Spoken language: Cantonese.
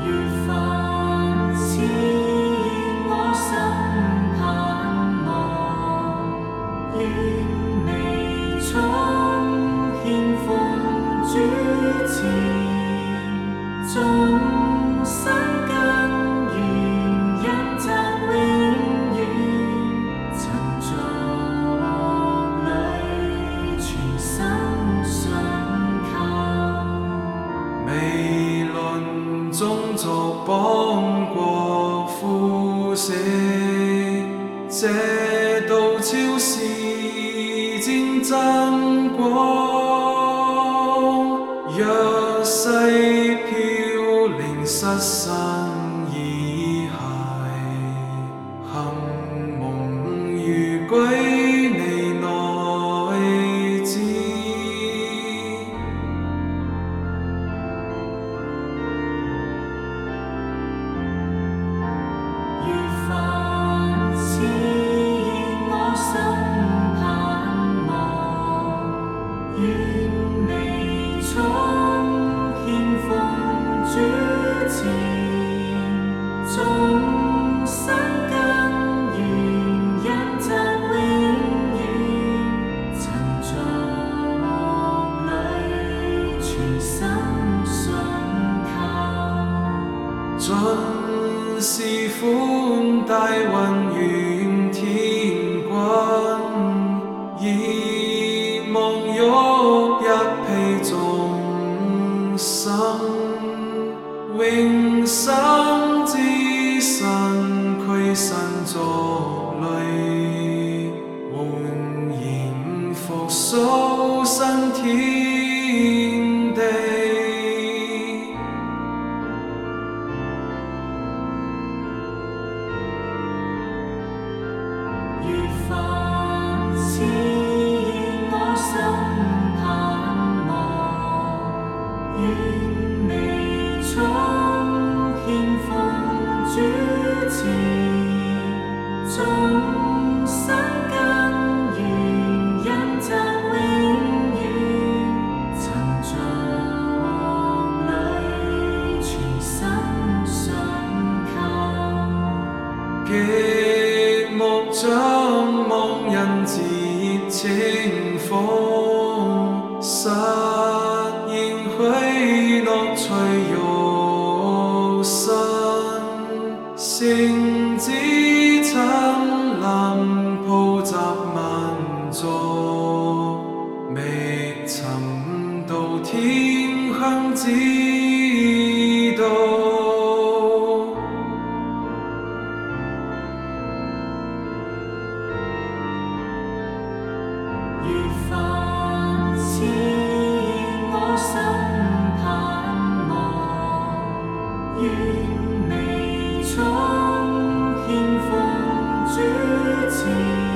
凡此我心盼望，願你衝獻奉主前，眾生根源印澤永遠，塵俗裏全心信靠。 未論種族邦國膚色，這道超是戰爭光。若世飄零失身遺骸，幸夢如歸你內置。 如凡此我心盼望，願你衝獻奉主前，眾生根源印澤永遠，塵俗裏全心信靠。 盡是寬大雲遠天君，熱望欲一披眾生，永生之神驅身族類，煥然復甦新天地。 如凡此我心盼望，願你衝獻奉主前，眾生根源印澤永遠，塵俗裏全心信靠。 極目張望人節清風，實現許諾隨肉身，聖子親臨普集萬族，覓尋到天鄉之道。 如凡此我心盼望，願你衝獻奉主前。